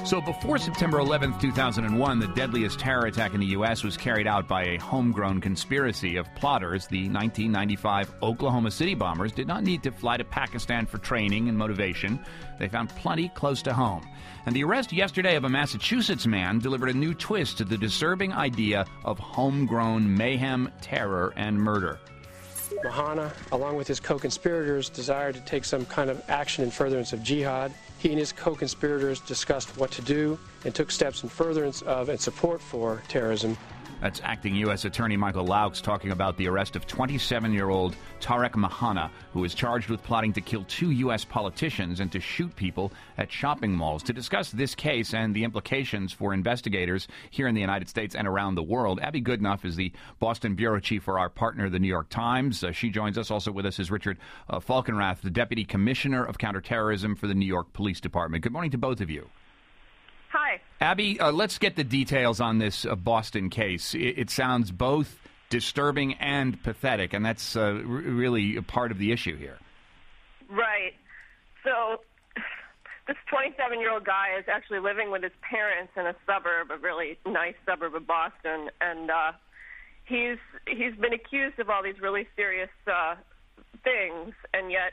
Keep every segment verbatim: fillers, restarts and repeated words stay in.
So before September eleventh, two thousand one, the deadliest terror attack in the U S was carried out by a homegrown conspiracy of plotters. The nineteen ninety-five Oklahoma City bombers did not need to fly to Pakistan for training and motivation. They found plenty close to home. And the arrest yesterday of a Massachusetts man delivered a new twist to the disturbing idea of homegrown mayhem, terror, and murder. Mahana, along with his co-conspirators, desired to take some kind of action in furtherance of jihad. He and his co-conspirators discussed what to do and took steps in furtherance of and support for terrorism. That's acting U S Attorney Michael Laux talking about the arrest of twenty-seven-year-old Tarek Mahana, who is charged with plotting to kill two U S politicians and to shoot people at shopping malls. To discuss this case and the implications for investigators here in the United States and around the world, Abby Goodenough is the Boston bureau chief for our partner, the New York Times. Uh, she joins us. Also with us is Richard uh, Falkenrath, the Deputy Commissioner of Counterterrorism for the New York Police Department. Good morning to both of you. Hi. Abby, uh, let's get the details on this uh, Boston case. It, it sounds both disturbing and pathetic, and that's uh, r- really a part of the issue here. Right. So this twenty-seven-year-old guy is actually living with his parents in a suburb, a really nice suburb of Boston, and uh, he's he's been accused of all these really serious uh, things, and yet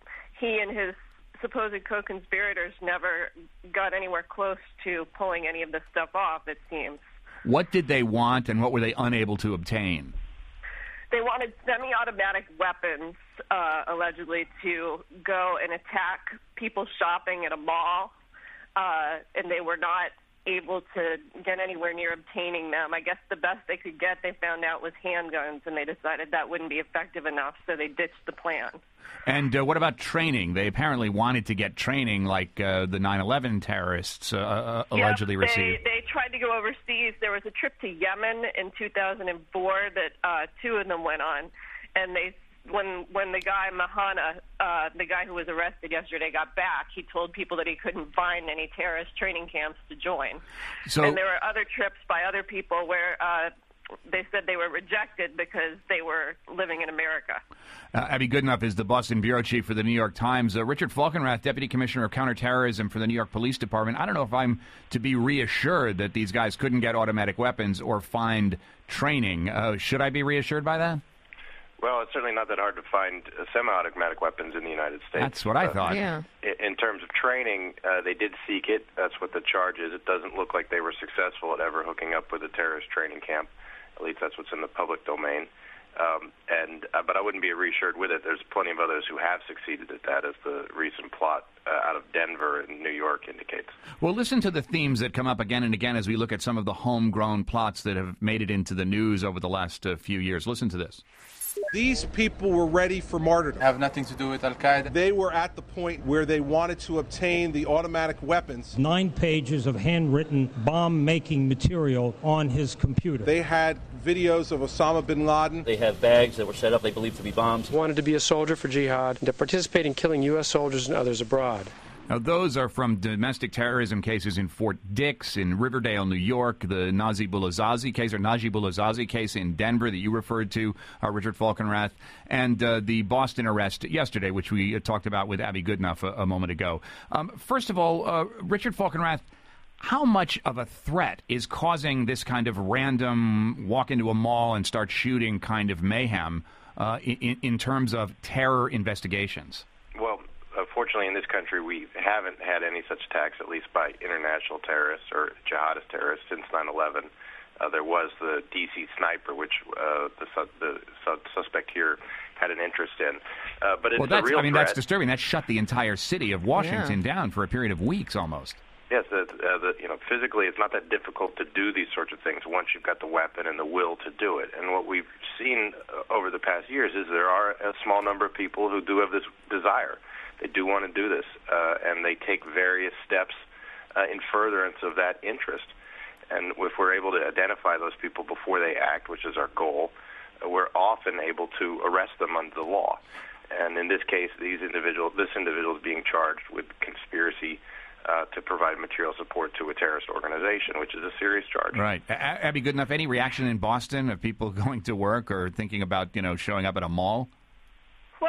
he and his supposed co-conspirators never got anywhere close to pulling any of this stuff off, it seems. What did they want, and what were they unable to obtain? They wanted semi-automatic weapons, uh, allegedly, to go and attack people shopping at a mall, uh, and they were not able to get anywhere near obtaining them. I guess the best they could get, they found out, was handguns, and they decided that wouldn't be effective enough, so they ditched the plan. And uh, what about training? They apparently wanted to get training like uh, the nine eleven terrorists uh, uh, allegedly yep, they, received. They tried to go overseas. There was a trip to Yemen in two thousand four that uh, two of them went on, and they when when the guy Mahana, uh, the guy who was arrested yesterday, got back, he told people that he couldn't find any terrorist training camps to join. So, and there were other trips by other people where uh, they said they were rejected because they were living in America. Uh, Abby Goodenough is the Boston bureau chief for the New York Times. Uh, Richard Falkenrath, Deputy Commissioner of Counterterrorism for the New York Police Department. I don't know if I'm to be reassured that these guys couldn't get automatic weapons or find training. Uh, should I be reassured by that? Well, it's certainly not that hard to find uh, semi-automatic weapons in the United States. That's what I uh, thought. Yeah. In, in terms of training, uh, they did seek it. That's what the charge is. It doesn't look like they were successful at ever hooking up with a terrorist training camp. At least that's what's in the public domain. Um, and uh, but I wouldn't be reassured with it. There's plenty of others who have succeeded at that, as the recent plot uh, out of Denver and New York indicates. Well, listen to the themes that come up again and again as we look at some of the homegrown plots that have made it into the news over the last uh, few years. Listen to this. These people were ready for martyrdom. Have nothing to do with Al-Qaeda. They were at the point where they wanted to obtain the automatic weapons. Nine pages of handwritten bomb-making material on his computer. They had videos of Osama bin Laden. They have bags that were set up they believed to be bombs. Wanted to be a soldier for jihad and to participate in killing U S soldiers and others abroad. Now, those are from domestic terrorism cases in Fort Dix, in Riverdale, New York, the Najib Bouazizi case, or Najib Bouazizi case in Denver that you referred to, uh, Richard Falkenrath, and uh, the Boston arrest yesterday, which we uh, talked about with Abby Goodenough a, a moment ago. Um, first of all, uh, Richard Falkenrath, how much of a threat is causing this kind of random walk into a mall and start shooting kind of mayhem uh, in, in terms of terror investigations? Well, Uh, fortunately, in this country, we haven't had any such attacks, at least by international terrorists or jihadist terrorists, since nine eleven. Uh, there was the D C sniper, which uh, the, su- the su- suspect here had an interest in. Uh, but it's well, that's, a real I mean, threat. that's disturbing. That shut the entire city of Washington Yeah. down for a period of weeks almost. Yes, the, uh, the, you know, physically it's not that difficult to do these sorts of things once you've got the weapon and the will to do it. And what we've seen uh, over the past years is there are a small number of people who do have this desire. They do want to do this, uh, and they take various steps uh, in furtherance of that interest. And if we're able to identify those people before they act, which is our goal, uh, we're often able to arrest them under the law. And in this case, these individuals, this individual is being charged with conspiracy uh, to provide material support to a terrorist organization, which is a serious charge. Right. A- Abby Goodenough, any reaction in Boston of people going to work or thinking about, you know, showing up at a mall? Well, people are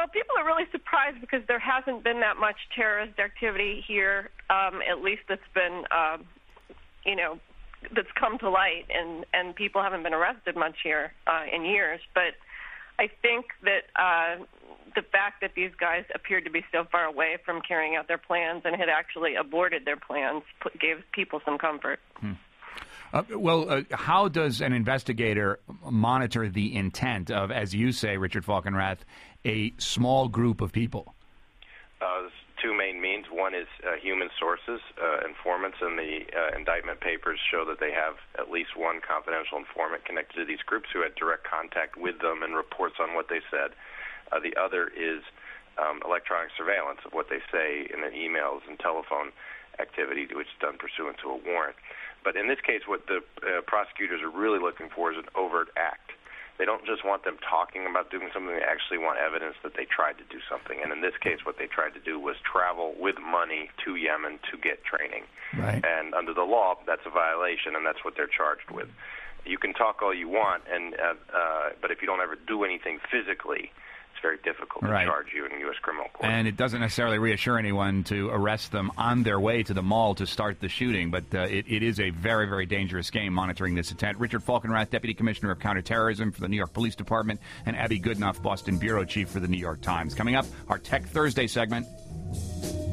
not really surprised because there hasn't been that much terrorist activity here, um, at least that's been, um, you know, that's come to light, and, and people haven't been arrested much here uh, in years. But I think that uh, the fact that these guys appeared to be so far away from carrying out their plans and had actually aborted their plans put, gave people some comfort. Hmm. Uh, well, uh, how does an investigator monitor the intent of, as you say, Richard Falkenrath, a small group of people? Uh, there's two main means. One is uh, human sources. Uh, informants in the uh, indictment papers show that they have at least one confidential informant connected to these groups who had direct contact with them and reports on what they said. Uh, the other is um, electronic surveillance of what they say in the emails and telephone activity, which is done pursuant to a warrant. But in this case, what the uh, prosecutors are really looking for is an overt act. They don't just want them talking about doing something. They actually want evidence that they tried to do something. And in this case, what they tried to do was travel with money to Yemen to get training. Right. And under the law, that's a violation, and that's what they're charged with. You can talk all you want, and uh, uh, but if you don't ever do anything physically, it's very difficult to right. charge you in a U S criminal court. And it doesn't necessarily reassure anyone to arrest them on their way to the mall to start the shooting, but uh, it, it is a very, very dangerous game monitoring this intent. Richard Falkenrath, Deputy Commissioner of Counterterrorism for the New York Police Department, and Abby Goodenough, Boston Bureau Chief for the New York Times. Coming up, our Tech Thursday segment.